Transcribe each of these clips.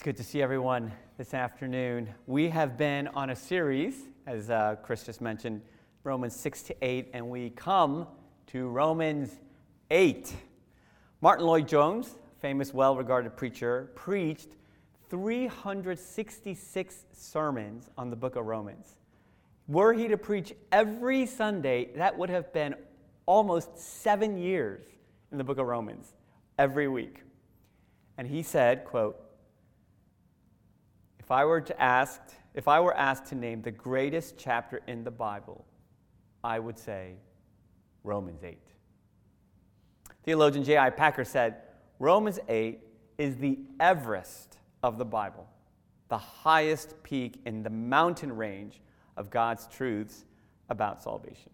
It's good to see everyone this afternoon. We have been on a series, as Chris just mentioned, Romans 6 to 8, and we come to Romans 8. Martin Lloyd-Jones, famous, well-regarded preacher, preached 366 sermons on the book of Romans. Were he to preach every Sunday, that would have been almost 7 years in the book of Romans, every week. And he said, quote, If I were asked to name the greatest chapter in the Bible, I would say Romans 8. Theologian J.I. Packer said, Romans 8 is the Everest of the Bible, the highest peak in the mountain range of God's truths about salvation.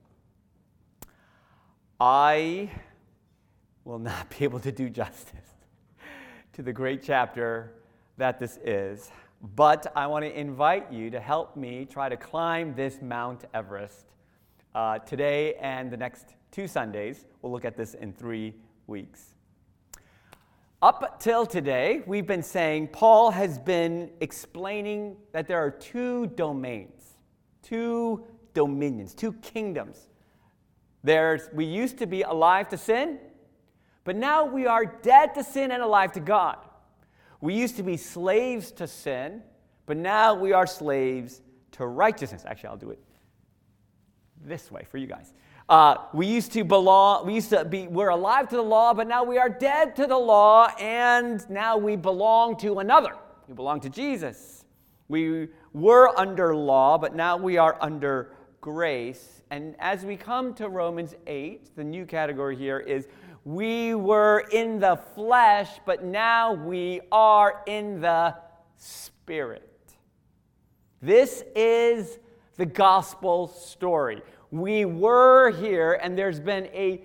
I will not be able to do justice to the great chapter that this is, but I want to invite you to help me try to climb this Mount Everest today and the next 2 Sundays. We'll look at this in 3 weeks. Up till today, we've been saying Paul has been explaining that there are 2 domains, 2 dominions, 2 kingdoms. We used to be alive to sin, but now we are dead to sin and alive to God. We used to be slaves to sin, but now we are slaves to righteousness. Actually, I'll do it this way for you guys. We're alive to the law, but now we are dead to the law, and now we belong to another. We belong to Jesus. We were under law, but now we are under grace. And as we come to Romans 8, the new category here is we were in the flesh, but now we are in the Spirit. This is the gospel story. We were here, and there's been a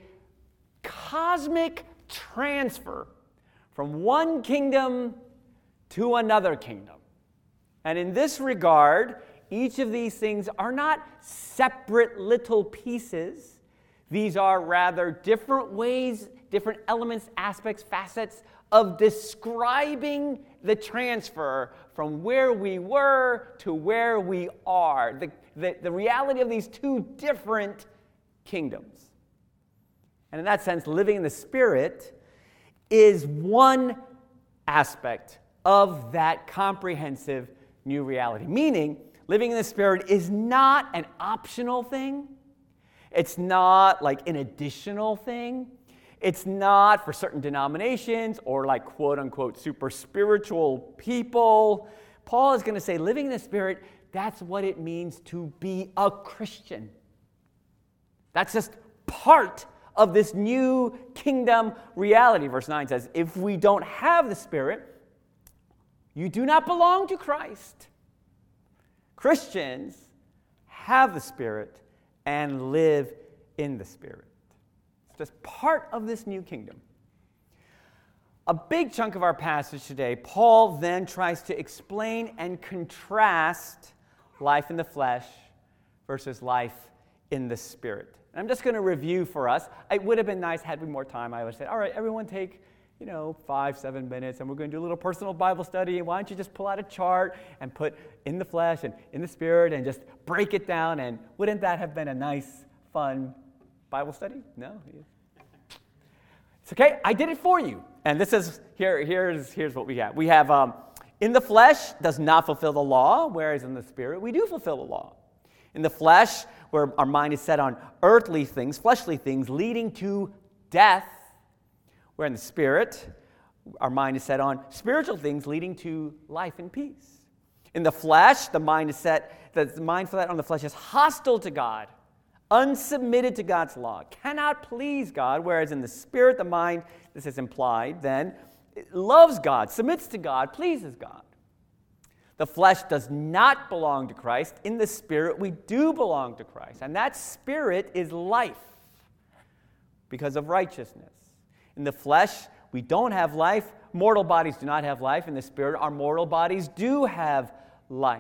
cosmic transfer from one kingdom to another kingdom. And in this regard, each of these things are not separate little pieces. These are rather different ways, different elements, aspects, facets of describing the transfer from where we were to where we are. The reality of these 2 different kingdoms. And in that sense, living in the Spirit is one aspect of that comprehensive new reality. Meaning, living in the Spirit is not an optional thing. It's not like an additional thing. It's not for certain denominations or like quote-unquote super spiritual people. Paul is going to say living in the Spirit, that's what it means to be a Christian. That's just part of this new kingdom reality. Verse 9 says, if we don't have the Spirit, you do not belong to Christ. Christians have the Spirit and live in the Spirit. It's just part of this new kingdom. A big chunk of our passage today, Paul then tries to explain and contrast life in the flesh versus life in the Spirit. And I'm just going to review for us. It would have been nice had we more time. I would have said, all right, everyone take 5-7 minutes, and we're going to do a little personal Bible study. And why don't you just pull out a chart and put in the flesh and in the Spirit and just break it down? And wouldn't that have been a nice, fun Bible study? No? It's okay. I did it for you. And this is, here's what we have. We have, in the flesh does not fulfill the law, whereas in the Spirit we do fulfill the law. In the flesh, where our mind is set on earthly things, fleshly things, leading to death, where in the Spirit, our mind is set on spiritual things leading to life and peace. In the flesh, the mind for that on the flesh is hostile to God, unsubmitted to God's law, cannot please God, whereas in the Spirit, the mind, this is implied then, loves God, submits to God, pleases God. The flesh does not belong to Christ. In the Spirit, we do belong to Christ. And that Spirit is life because of righteousness. In the flesh, we don't have life. Mortal bodies do not have life. In the Spirit, our mortal bodies do have life.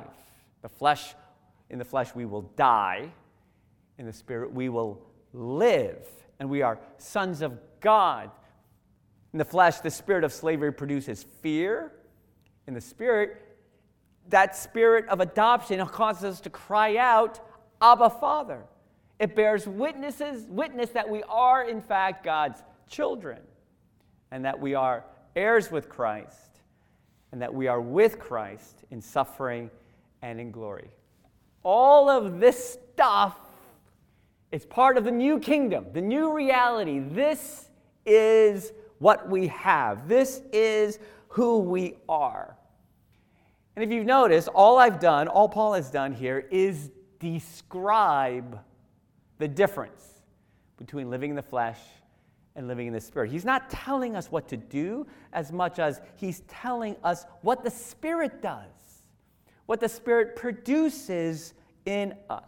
In the flesh, we will die. In the Spirit, we will live. And we are sons of God. In the flesh, the spirit of slavery produces fear. in the Spirit, that spirit of adoption causes us to cry out, Abba, Father. It bears witness that we are, in fact, God's children, and that we are heirs with Christ, and that we are with Christ in suffering and in glory. All of this stuff is part of the new kingdom, the new reality. This is what we have. This is who we are. And if you've noticed, all Paul has done here is describe the difference between living in the flesh and living in the Spirit. He's not telling us what to do as much as he's telling us what the Spirit does, what the Spirit produces in us.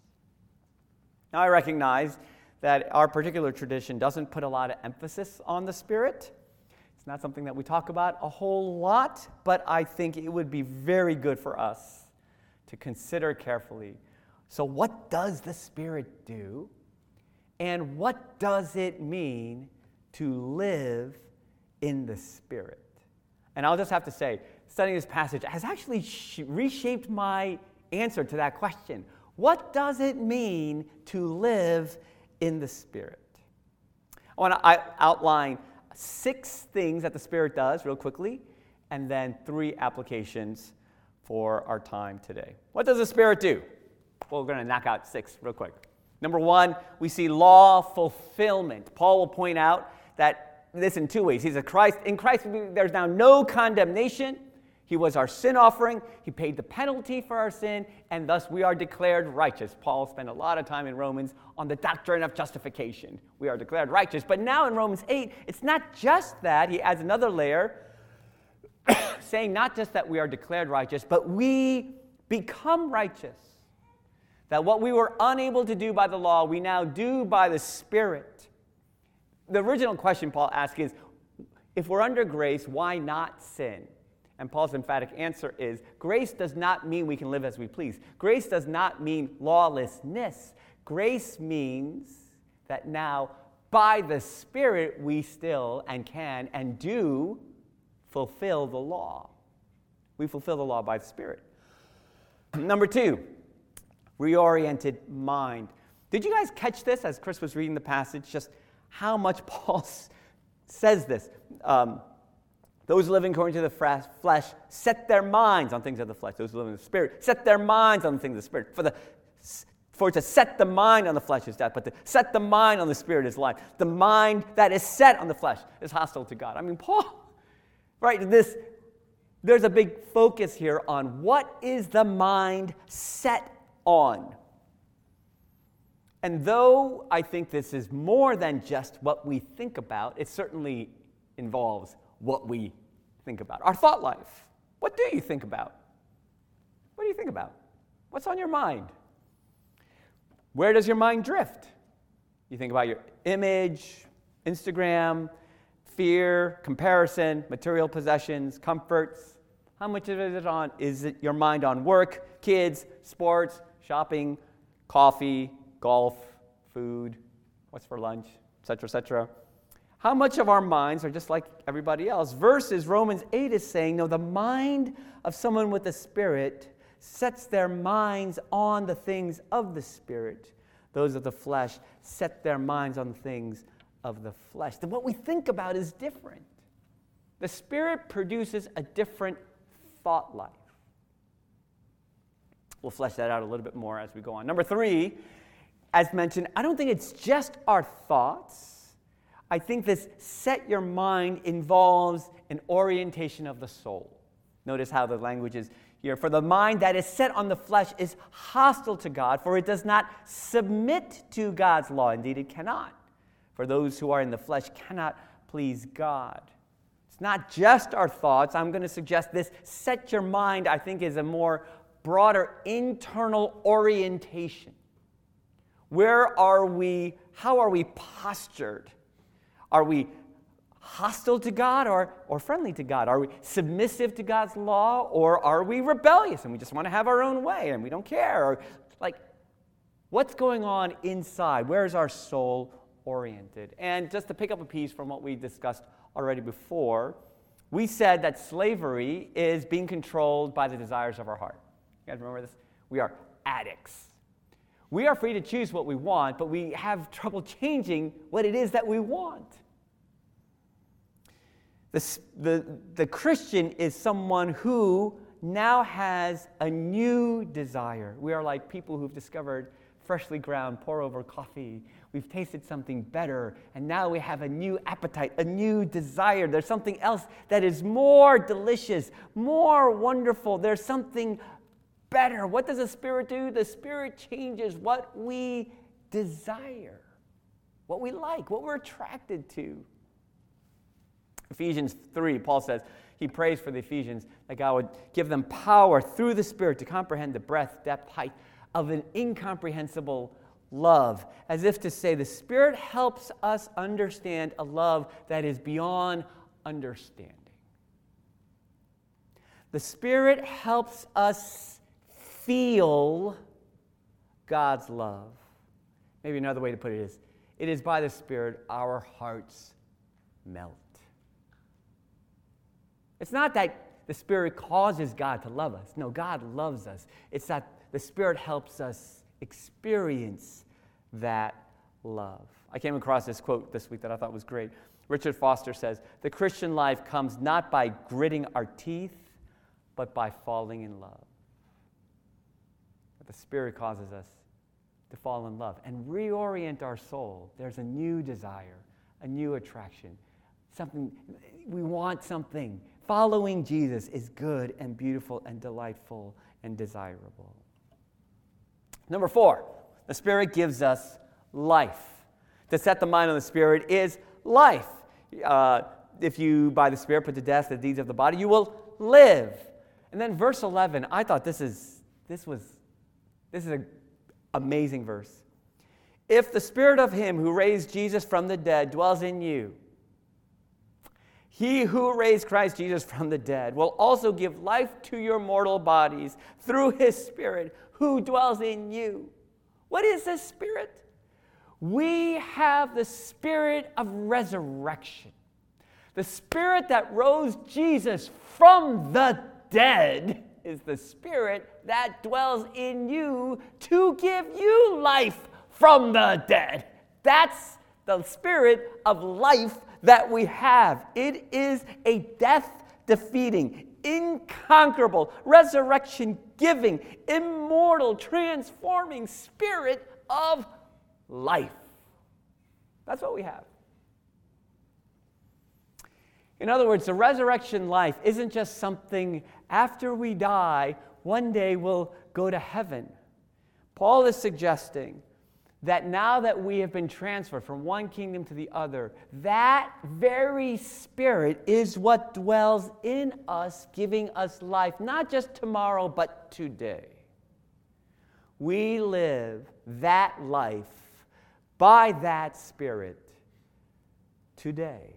Now, I recognize that our particular tradition doesn't put a lot of emphasis on the Spirit. It's not something that we talk about a whole lot, but I think it would be very good for us to consider carefully. So what does the Spirit do? And what does it mean to live in the Spirit? And I'll just have to say, studying this passage has actually reshaped my answer to that question. What does it mean to live in the Spirit? I want to outline 6 things that the Spirit does real quickly, and then 3 applications for our time today. What does the Spirit do? Well, we're going to knock out 6 real quick. Number 1, we see law fulfillment. Paul will point out that this in 2 ways. He's a Christ. In Christ, there's now no condemnation. He was our sin offering. He paid the penalty for our sin, and thus we are declared righteous. Paul spent a lot of time in Romans on the doctrine of justification. We are declared righteous. But now in Romans 8, it's not just that. He adds another layer, saying not just that we are declared righteous, but we become righteous. That what we were unable to do by the law, we now do by the Spirit. The original question Paul asks is, if we're under grace, why not sin? And Paul's emphatic answer is, grace does not mean we can live as we please. Grace does not mean lawlessness. Grace means that now, by the Spirit, we still and can and do fulfill the law. We fulfill the law by the Spirit. Number 2, reoriented mind. Did you guys catch this as Chris was reading the passage, just how much Paul says this? Those living according to the flesh set their minds on things of the flesh. Those who live in the Spirit set their minds on the things of the Spirit. For to set the mind on the flesh is death, but to set the mind on the Spirit is life. The mind that is set on the flesh is hostile to God. I mean, Paul, right, there's a big focus here on what is the mind set on. And though I think this is more than just what we think about, it certainly involves what we think about. Our thought life. What do you think about? What do you think about? What's on your mind? Where does your mind drift? You think about your image, Instagram, fear, comparison, material possessions, comforts. How much of it is on? Is it your mind on work, kids, sports, shopping, coffee, golf, food, what's for lunch, etc., etc.? How much of our minds are just like everybody else? Versus Romans 8 is saying, no, the mind of someone with the Spirit sets their minds on the things of the Spirit. Those of the flesh set their minds on the things of the flesh. What we think about is different. The Spirit produces a different thought life. We'll flesh that out a little bit more as we go on. Number 3, as mentioned, I don't think it's just our thoughts. I think this set your mind involves an orientation of the soul. Notice how the language is here. For the mind that is set on the flesh is hostile to God, for it does not submit to God's law. Indeed, it cannot. For those who are in the flesh cannot please God. It's not just our thoughts. I'm going to suggest this set your mind, I think, is a more broader internal orientation. Where are we? How are we postured? Are we hostile to God or friendly to God? Are we submissive to God's law, or are we rebellious and we just want to have our own way and we don't care? Or, what's going on inside? Where is our soul oriented? And just to pick up a piece from what we discussed already before, We said that slavery is being controlled by the desires of our heart. You guys remember this? We are addicts. We are free to choose what we want, but we have trouble changing what it is that we want. The Christian is someone who now has a new desire. We are like people who've discovered freshly ground pour-over coffee. We've tasted something better, and now we have a new appetite, a new desire. There's something else that is more delicious, more wonderful. There's something better. What does the Spirit do? The Spirit changes what we desire, what we like, what we're attracted to. Ephesians 3, Paul says, he prays for the Ephesians that God would give them power through the Spirit to comprehend the breadth, depth, height of an incomprehensible love, as if to say the Spirit helps us understand a love that is beyond understanding. The Spirit helps us feel God's love. Maybe another way to put it is by the Spirit our hearts melt. It's not that the Spirit causes God to love us. No, God loves us. It's that the Spirit helps us experience that love. I came across this quote this week that I thought was great. Richard Foster says, "The Christian life comes not by gritting our teeth, but by falling in love." But the Spirit causes us to fall in love and reorient our soul. There's a new desire, a new attraction. Something, we want something. Following Jesus is good and beautiful and delightful and desirable. Number 4, the Spirit gives us life. To set the mind on the Spirit is life. If you, by the Spirit, put to death the deeds of the body, you will live. And then verse 11, I thought this is an amazing verse. If the Spirit of him who raised Jesus from the dead dwells in you, he who raised Christ Jesus from the dead will also give life to your mortal bodies through his Spirit who dwells in you. What is this Spirit? We have the Spirit of resurrection. The Spirit that rose Jesus from the dead is the Spirit that dwells in you to give you life from the dead. That's the Spirit of life that we have. It is a death-defeating, inconquerable, resurrection-giving, immortal, transforming Spirit of life. That's what we have. In other words, the resurrection life isn't just something after we die, one day we'll go to heaven. Paul is suggesting that now that we have been transferred from one kingdom to the other, that very Spirit is what dwells in us, giving us life, not just tomorrow, but today. We live that life by that Spirit today.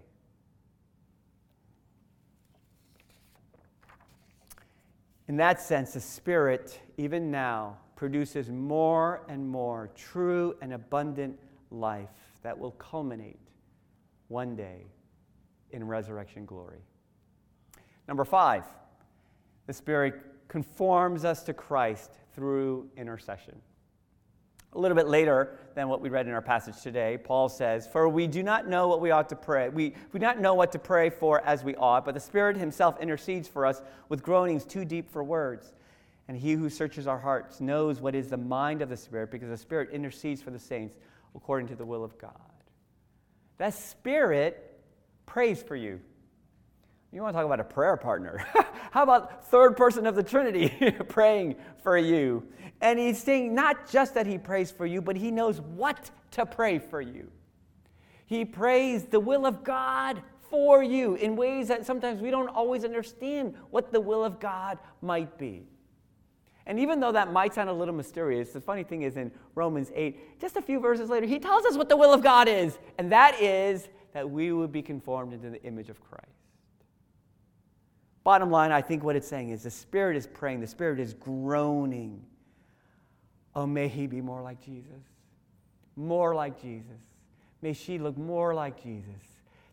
In that sense, the Spirit, even now, produces more and more true and abundant life that will culminate one day in resurrection glory. Number 5, the Spirit conforms us to Christ through intercession. A little bit later than what we read in our passage today, Paul says, "For we do not know what we ought to pray. We do not know what to pray for as we ought, but the Spirit himself intercedes for us with groanings too deep for words. And he who searches our hearts knows what is the mind of the Spirit, because the Spirit intercedes for the saints according to the will of God." That Spirit prays for you. You want to talk about a prayer partner. How about third person of the Trinity praying for you? And he's saying not just that he prays for you, but he knows what to pray for you. He prays the will of God for you in ways that sometimes we don't always understand what the will of God might be. And even though that might sound a little mysterious, the funny thing is in Romans 8, just a few verses later, he tells us what the will of God is, and that is that we would be conformed into the image of Christ. Bottom line, I think what it's saying is the Spirit is praying, the Spirit is groaning. Oh, may he be more like Jesus. More like Jesus. May she look more like Jesus.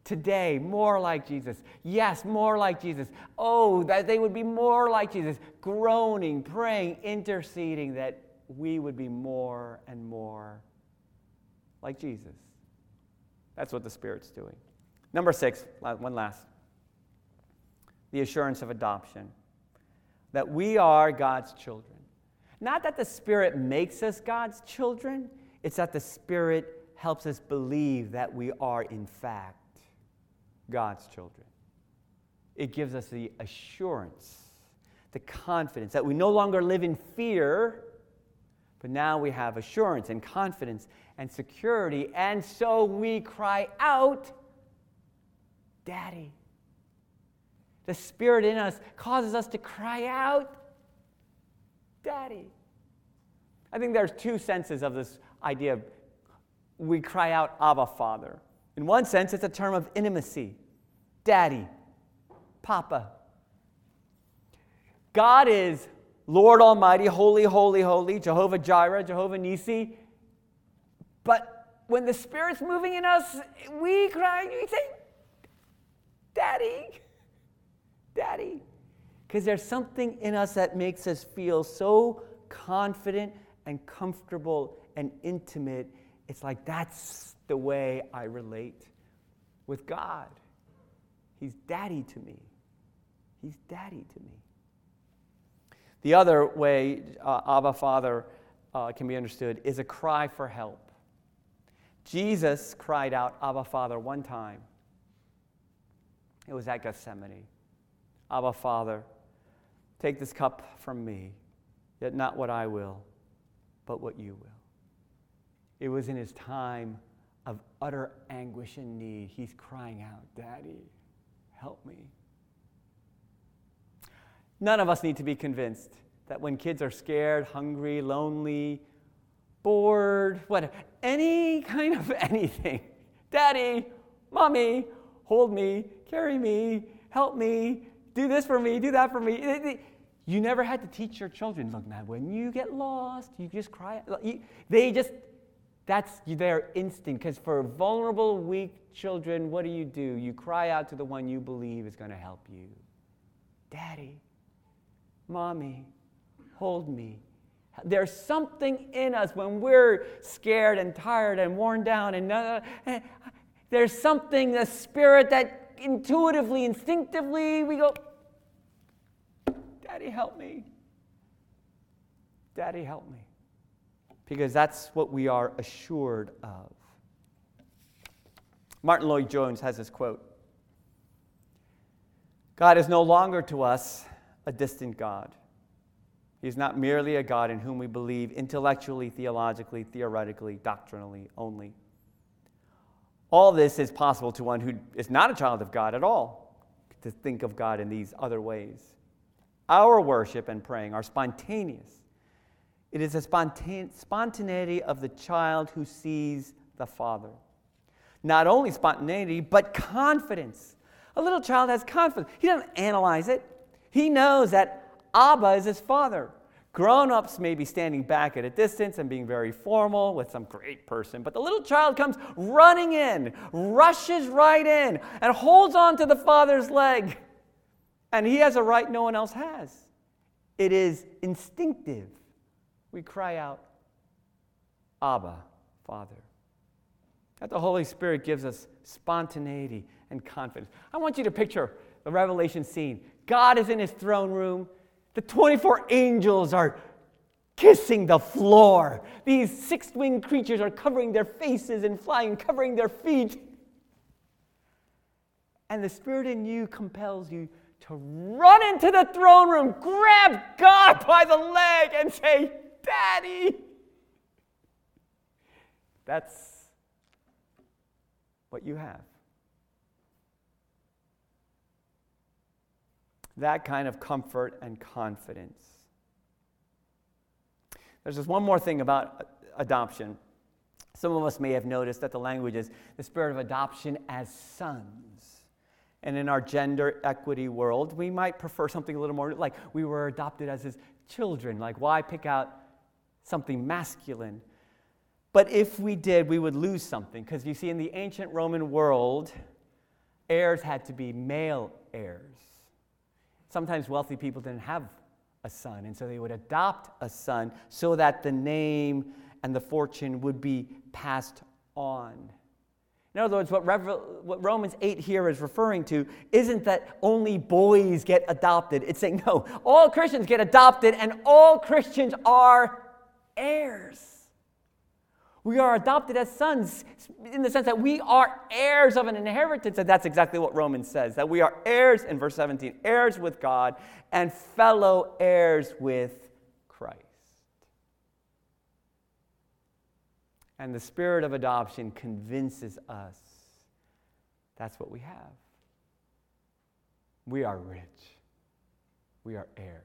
today, more like Jesus. Yes, more like Jesus. Oh, that they would be more like Jesus, groaning, praying, interceding, that we would be more and more like Jesus. That's what the Spirit's doing. Number 6, one last. The assurance of adoption. That we are God's children. Not that the Spirit makes us God's children, it's that the Spirit helps us believe that we are, in fact, God's children. It gives us the assurance, the confidence that we no longer live in fear, but now we have assurance and confidence and security, and so we cry out, Daddy. The Spirit in us causes us to cry out, Daddy. I think there's two senses of this idea of we cry out, Abba, Father. In one sense, it's a term of intimacy. Daddy, Papa. God is Lord Almighty, holy, holy, holy, Jehovah Jireh, Jehovah Nissi. But when the Spirit's moving in us, we cry, we say, Daddy, Daddy. Because there's something in us that makes us feel so confident and comfortable and intimate. It's like that's the way I relate with God. He's Daddy to me. He's Daddy to me. The other way Abba, Father can be understood is a cry for help. Jesus cried out, Abba, Father, one time. It was at Gethsemane. Abba, Father, take this cup from me, yet not what I will, but what you will. It was in his time of utter anguish and need. He's crying out, Daddy, help me. None of us need to be convinced that when kids are scared, hungry, lonely, bored, whatever, any kind of anything, Daddy, Mommy, hold me, carry me, help me, do this for me, do that for me. You never had to teach your children, look, man, when you get lost, you just cry. That's their instinct. Because for vulnerable, weak children, what do? You cry out to the one you believe is going to help you. Daddy, Mommy, hold me. There's something in us when we're scared and tired and worn down. And there's something, the Spirit, that intuitively, instinctively, we go, Daddy, help me. Daddy, help me. Because that's what we are assured of. Martin Lloyd-Jones has this quote. God is no longer to us a distant God. He is not merely a God in whom we believe intellectually, theologically, theoretically, doctrinally only. All this is possible to one who is not a child of God at all, to think of God in these other ways. Our worship and praying are spontaneous. It is a spontaneity of the child who sees the Father. Not only spontaneity, but confidence. A little child has confidence. He doesn't analyze it. He knows that Abba is his Father. Grown-ups may be standing back at a distance and being very formal with some great person, but the little child comes running in, rushes right in, and holds on to the Father's leg. And he has a right no one else has. It is instinctive. We cry out, Abba, Father. That the Holy Spirit gives us spontaneity and confidence. I want you to picture the Revelation scene. God is in his throne room. The 24 angels are kissing the floor. These six-winged creatures are covering their faces and flying, covering their feet. And the Spirit in you compels you to run into the throne room, grab God by the leg, and say, Daddy. That's what you have. That kind of comfort and confidence. There's just one more thing about adoption. Some of us may have noticed that the language is the spirit of adoption as sons. And in our gender equity world, we might prefer something a little more like we were adopted as his children. Like, why pick out something masculine? But if we did, we would lose something. Because you see, in the ancient Roman world, heirs had to be male heirs. Sometimes wealthy people didn't have a son, and so they would adopt a son so that the name and the fortune would be passed on. In other words, what Romans 8 here is referring to isn't that only boys get adopted. It's saying, no, all Christians get adopted, and all Christians are heirs. We are adopted as sons in the sense that we are heirs of an inheritance. And that's exactly what Romans says, that we are heirs, in verse 17, heirs with God and fellow heirs with Christ. And the spirit of adoption convinces us that's what we have. We are rich. We are heirs.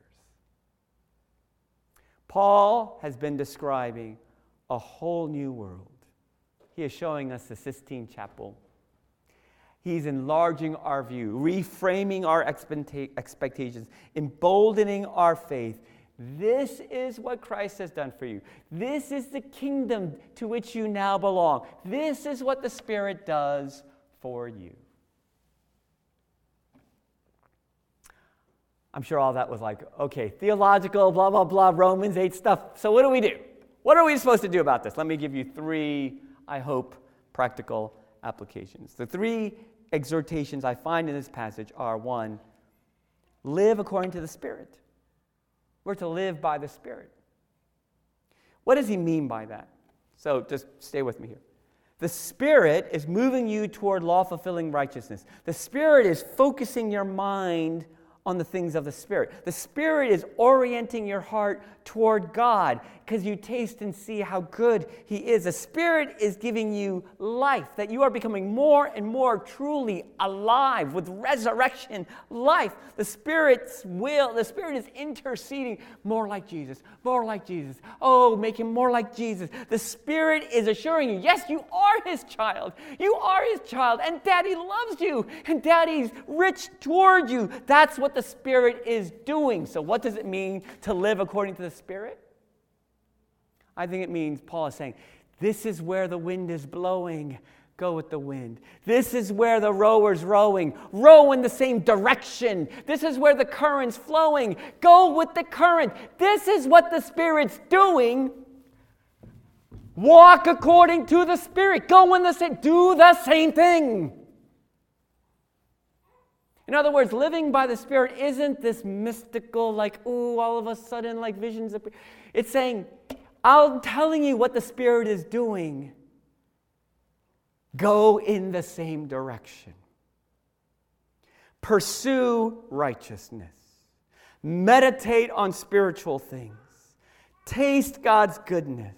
Paul has been describing a whole new world. He is showing us the Sistine Chapel. He's enlarging our view, reframing our expectations, emboldening our faith. This is what Christ has done for you. This is the kingdom to which you now belong. This is what the Spirit does for you. I'm sure all that was like, okay, theological, blah, blah, blah, Romans 8 stuff. So what do we do? What are we supposed to do about this? Let me give you 3, I hope, practical applications. The 3 exhortations I find in this passage are, 1, live according to the Spirit. We're to live by the Spirit. What does he mean by that? So just stay with me here. The Spirit is moving you toward law-fulfilling righteousness. The Spirit is focusing your mind on the things of the Spirit. The Spirit is orienting your heart toward God because you taste and see how good He is. The Spirit is giving you life, that you are becoming more and more truly alive with resurrection life. The Spirit's will, the Spirit is interceding more like Jesus, more like Jesus. Oh, make Him more like Jesus. The Spirit is assuring you, yes, you are His child. You are His child, and Daddy loves you, and Daddy's rich toward you. That's what the Spirit is doing. So what does it mean to live according to the Spirit? I think it means Paul is saying, this is where the wind is blowing. Go with the wind. This is where the rower's rowing. Row in the same direction. This is where the current's flowing. Go with the current. This is what the Spirit's doing. Walk according to the Spirit. Go in the same, do the same thing. In other words, living by the Spirit isn't this mystical, like, ooh, all of a sudden, like visions. It's saying, I'm telling you what the Spirit is doing. Go in the same direction. Pursue righteousness. Meditate on spiritual things. Taste God's goodness.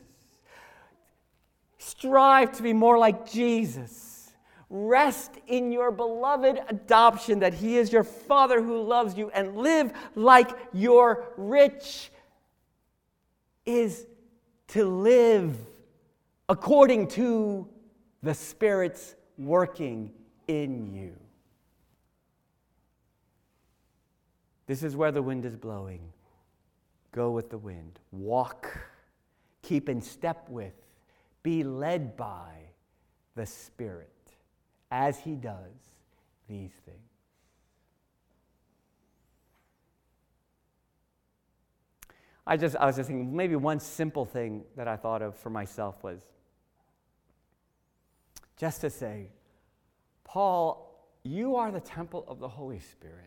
Strive to be more like Jesus. Rest in your beloved adoption, that He is your Father who loves you, and live like you're rich is to live according to the Spirit's working in you. This is where the wind is blowing. Go with the wind. Walk. Keep in step with. Be led by the Spirit as He does these things. I was just thinking, maybe one simple thing that I thought of for myself was just to say, Paul, you are the temple of the Holy Spirit.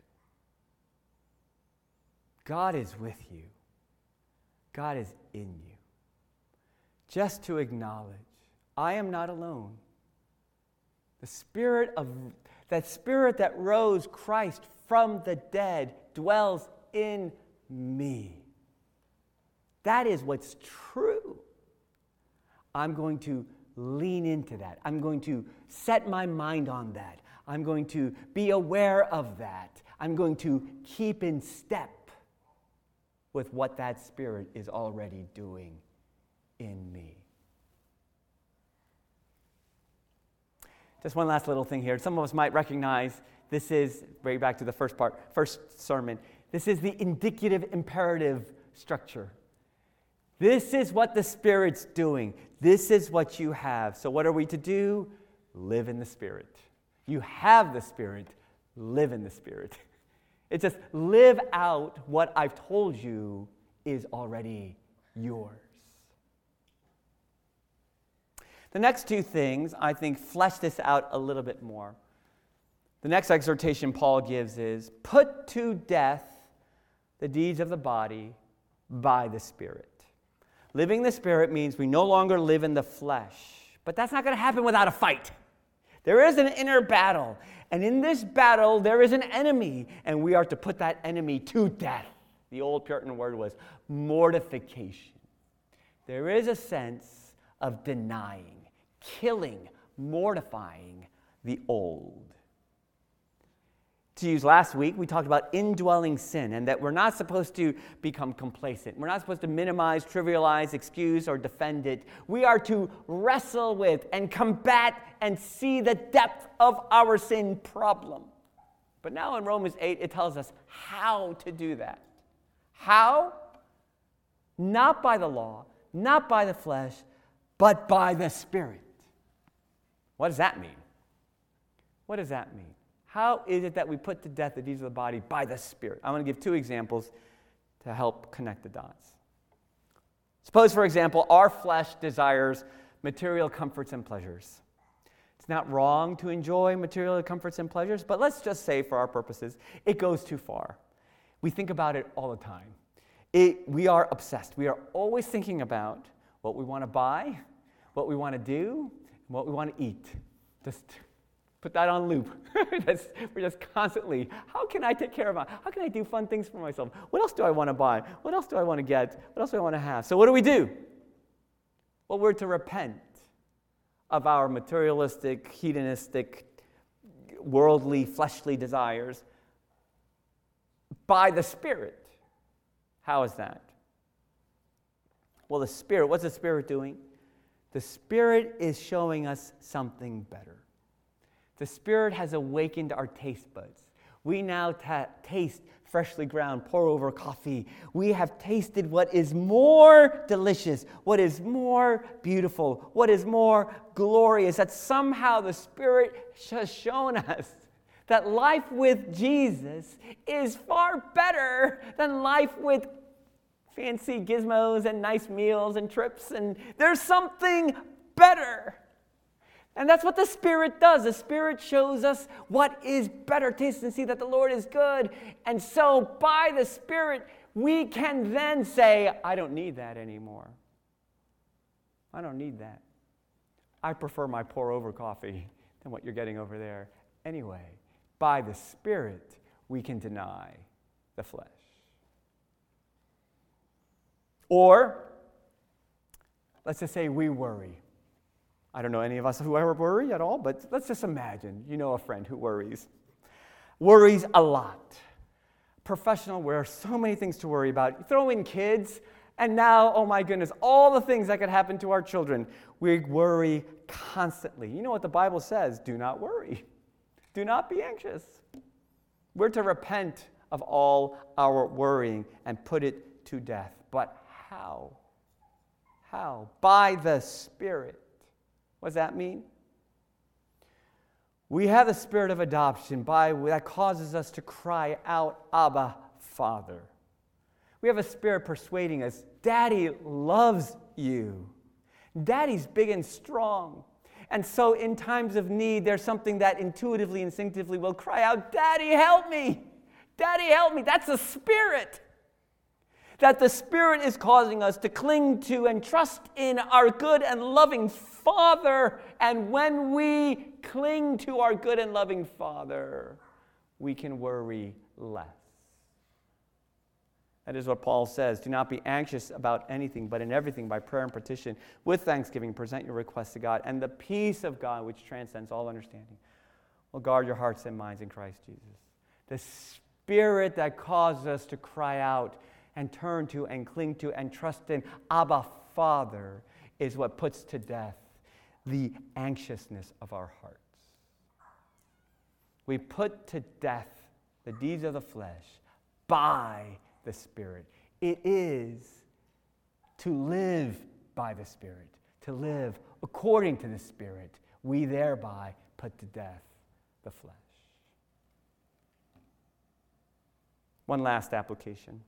God is with you. God is in you. Just to acknowledge, I am not alone. The Spirit of that Spirit that rose Christ from the dead dwells in me. That is what's true. I'm going to lean into that. I'm going to set my mind on that. I'm going to be aware of that. I'm going to keep in step with what that Spirit is already doing in me. Just one last little thing here. Some of us might recognize this is, way back to the first sermon, this is the indicative imperative structure. This is what the Spirit's doing. This is what you have. So what are we to do? Live in the Spirit. You have the Spirit, live in the Spirit. It's just live out what I've told you is already yours. The next two things, I think, flesh this out a little bit more. The next exhortation Paul gives is, put to death the deeds of the body by the Spirit. Living the Spirit means we no longer live in the flesh. But that's not going to happen without a fight. There is an inner battle. And in this battle, there is an enemy. And we are to put that enemy to death. The old Puritan word was mortification. There is a sense of denying, killing, mortifying the old. To use last week, we talked about indwelling sin and that we're not supposed to become complacent. We're not supposed to minimize, trivialize, excuse, or defend it. We are to wrestle with and combat and see the depth of our sin problem. But now in Romans 8, it tells us how to do that. How? Not by the law, not by the flesh, but by the Spirit. What does that mean? What does that mean? How is it that we put to death the deeds of the body by the Spirit? I'm going to give two examples to help connect the dots. Suppose, for example, our flesh desires material comforts and pleasures. It's not wrong to enjoy material comforts and pleasures, but let's just say, for our purposes, it goes too far. We think about it all the time. We are obsessed. We are always thinking about what we want to buy, what we want to do, and what we want to eat. Just put that on loop. We're just constantly, how can I take care of how can I do fun things for myself? What else do I want to buy? What else do I want to get? What else do I want to have? So what do? Well, we're to repent of our materialistic, hedonistic, worldly, fleshly desires by the Spirit. How is that? Well, the Spirit, what's the Spirit doing? The Spirit is showing us something better. The Spirit has awakened our taste buds. We now taste freshly ground, pour-over coffee. We have tasted what is more delicious, what is more beautiful, what is more glorious. That somehow the Spirit has shown us that life with Jesus is far better than life with fancy gizmos and nice meals and trips. And there's something better. And that's what the Spirit does. The Spirit shows us what is better. Taste and see that the Lord is good. And so by the Spirit, we can then say, I don't need that anymore. I don't need that. I prefer my pour-over coffee than what you're getting over there. Anyway, by the Spirit, we can deny the flesh. Or, let's just say we worry. I don't know any of us who ever worry at all, but let's just imagine you know a friend who worries. Worries a lot. Professional, there are so many things to worry about. You throw in kids, and now, oh my goodness, all the things that could happen to our children. We worry constantly. You know what the Bible says? Do not worry. Do not be anxious. We're to repent of all our worrying and put it to death. But how? How? By the Spirit. What does that mean? We have the Spirit of adoption that causes us to cry out, Abba, Father. We have a Spirit persuading us, Daddy loves you. Daddy's big and strong. And so in times of need, there's something that intuitively, instinctively will cry out, Daddy, help me. Daddy, help me. That's the Spirit. That the Spirit is causing us to cling to and trust in our good and loving Father. And when we cling to our good and loving Father, we can worry less. That is what Paul says. Do not be anxious about anything, but in everything, by prayer and petition, with thanksgiving, present your requests to God. And the peace of God, which transcends all understanding, will guard your hearts and minds in Christ Jesus. The Spirit that causes us to cry out and turn to and cling to and trust in Abba, Father, is what puts to death the anxiousness of our hearts. We put to death the deeds of the flesh by the Spirit. It is to live by the Spirit, to live according to the Spirit. We thereby put to death the flesh. One last application.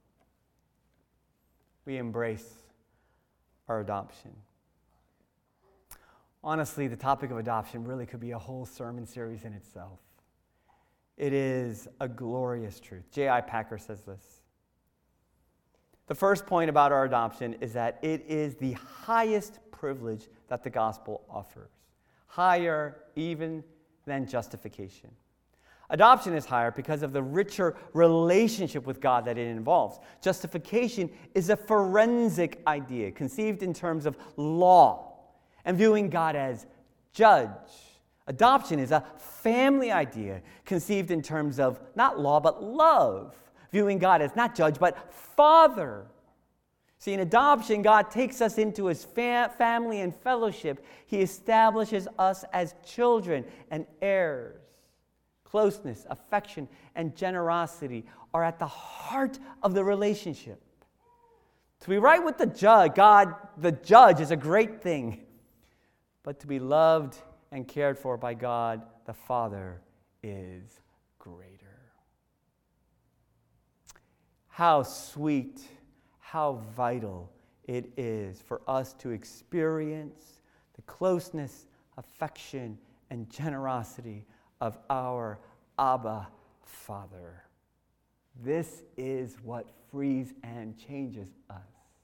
We embrace our adoption. Honestly, the topic of adoption really could be a whole sermon series in itself. It is a glorious truth. J.I. Packer says this. The first point about our adoption is that it is the highest privilege that the gospel offers, higher even than justification. Adoption is higher because of the richer relationship with God that it involves. Justification is a forensic idea conceived in terms of law and viewing God as judge. Adoption is a family idea conceived in terms of not law but love, viewing God as not judge but father. See, in adoption, God takes us into his family and fellowship. He establishes us as children and heirs. Closeness, affection, and generosity are at the heart of the relationship. To be right with the judge, God, the judge, is a great thing. But to be loved and cared for by God, the Father, is greater. How sweet, how vital it is for us to experience the closeness, affection, and generosity of our Abba Father. This is what frees and changes us.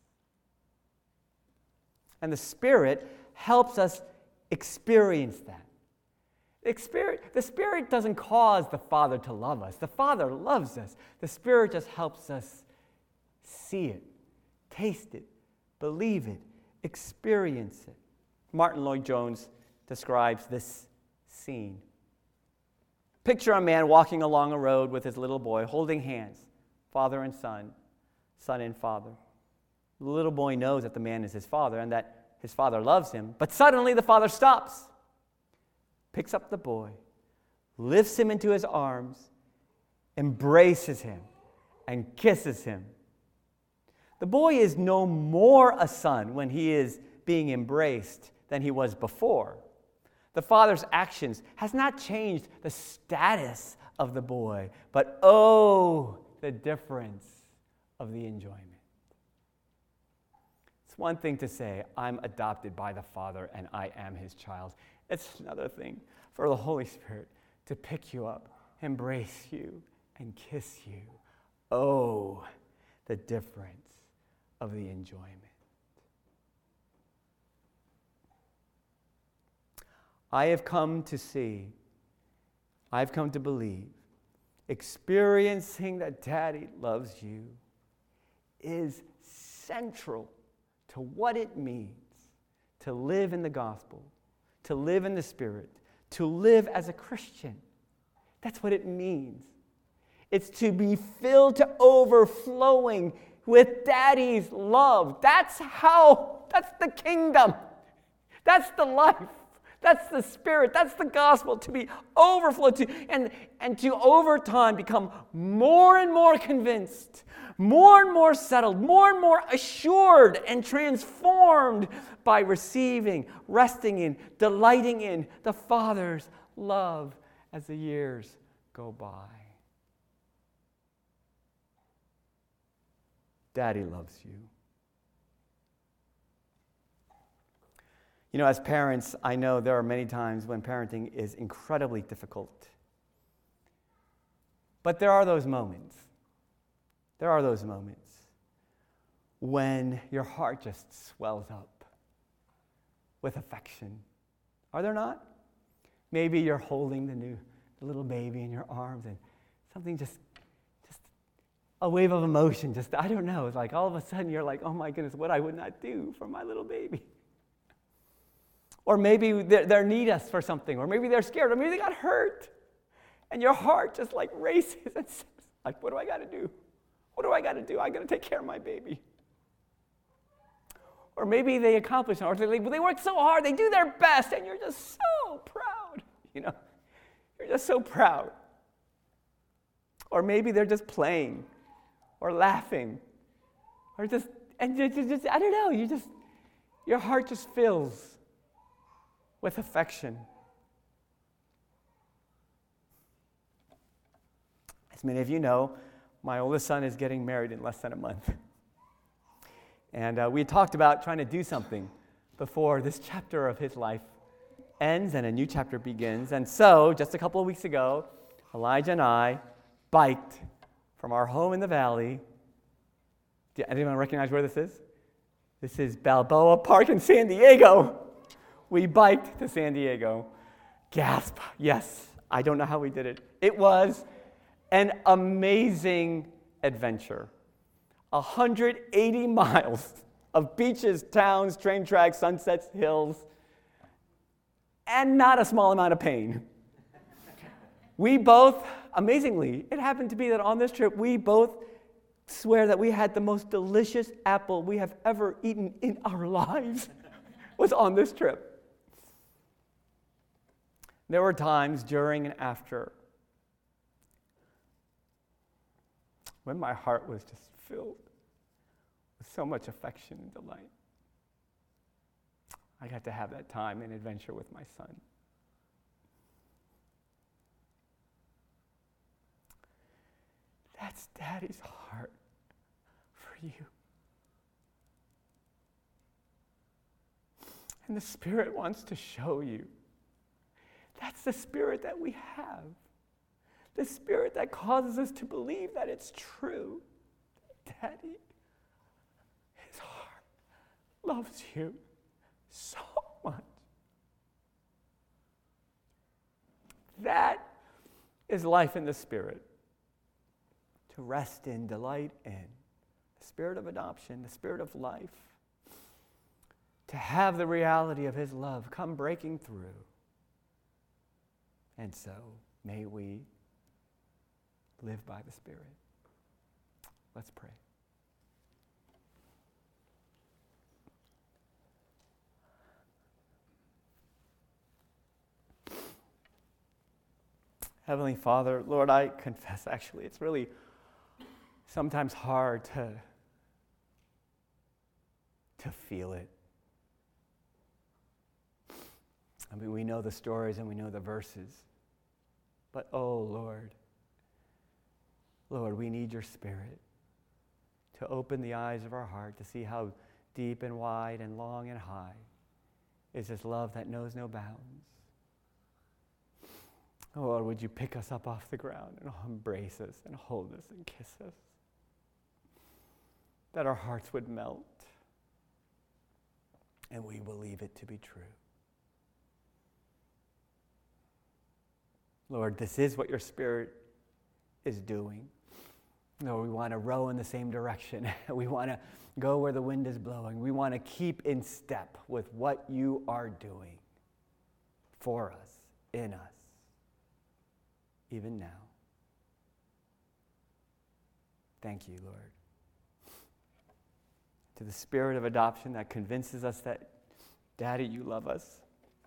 And the Spirit helps us experience that. The Spirit doesn't cause the Father to love us. The Father loves us. The Spirit just helps us see it, taste it, believe it, experience it. Martin Lloyd-Jones describes this scene. Picture a man walking along a road with his little boy, holding hands, father and son, son and father. The little boy knows that the man is his father and that his father loves him, but suddenly the father stops, picks up the boy, lifts him into his arms, embraces him, and kisses him. The boy is no more a son when he is being embraced than he was before. The father's actions has not changed the status of the boy, but oh, the difference of the enjoyment. It's one thing to say, I'm adopted by the Father and I am his child. It's another thing for the Holy Spirit to pick you up, embrace you, and kiss you. Oh, the difference of the enjoyment. I have come to see, I've come to believe, experiencing that Daddy loves you is central to what it means to live in the gospel, to live in the Spirit, to live as a Christian. That's what it means. It's to be filled to overflowing with Daddy's love. That's the kingdom. That's the life. That's the Spirit. That's the gospel, to be overflowed to, and to over time become more and more convinced, more and more settled, more and more assured and transformed by receiving, resting in, delighting in the Father's love as the years go by. Daddy loves you. You know, as parents, I know there are many times when parenting is incredibly difficult. But there are those moments. There are those moments when your heart just swells up with affection. Are there not? Maybe you're holding the little baby in your arms and something just a wave of emotion, I don't know. It's like all of a sudden you're like, oh my goodness, what I would not do for my little baby. Or maybe they need us for something, or maybe they're scared, or maybe they got hurt. And your heart just like races and says, like, what do I got to do? What do I got to do? I got to take care of my baby. Or maybe they accomplish it, or they work so hard, they do their best, and you're just so proud. You know, you're just so proud. Or maybe they're just playing, or laughing, or just I don't know, your heart just fills with affection. As many of you know, my oldest son is getting married in less than a month. And we had talked about trying to do something before this chapter of his life ends and a new chapter begins. And so, just a couple of weeks ago, Elijah and I biked from our home in the valley. Does anyone recognize where this is? This is Balboa Park in San Diego. We biked to San Diego. Gasp. Yes, I don't know how we did it. It was an amazing adventure. 180 miles of beaches, towns, train tracks, sunsets, hills, and not a small amount of pain. We both, amazingly, it happened to be that on this trip, we both swear that we had the most delicious apple we have ever eaten in our lives was on this trip. There were times during and after when my heart was just filled with so much affection and delight. I got to have that time and adventure with my son. That's Daddy's heart for you. And the Spirit wants to show you. That's the Spirit that we have. The Spirit that causes us to believe that it's true. Daddy, his heart loves you so much. That is life in the Spirit. To rest in, delight in. The Spirit of adoption, the Spirit of life. To have the reality of his love come breaking through. And so, may we live by the Spirit. Let's pray. Heavenly Father, Lord, I confess, actually, it's really sometimes hard to feel it. I mean, we know the stories and we know the verses. But, oh, Lord, we need your Spirit to open the eyes of our heart to see how deep and wide and long and high is this love that knows no bounds. Oh, Lord, would you pick us up off the ground and embrace us and hold us and kiss us? That our hearts would melt and we believe it to be true. Lord, this is what your Spirit is doing. Lord, we want to row in the same direction. We want to go where the wind is blowing. We want to keep in step with what you are doing for us, in us, even now. Thank you, Lord. To the Spirit of adoption that convinces us that, Daddy, you love us,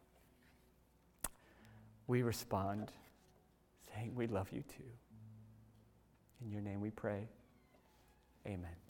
we respond saying we love you too. In your name we pray. Amen.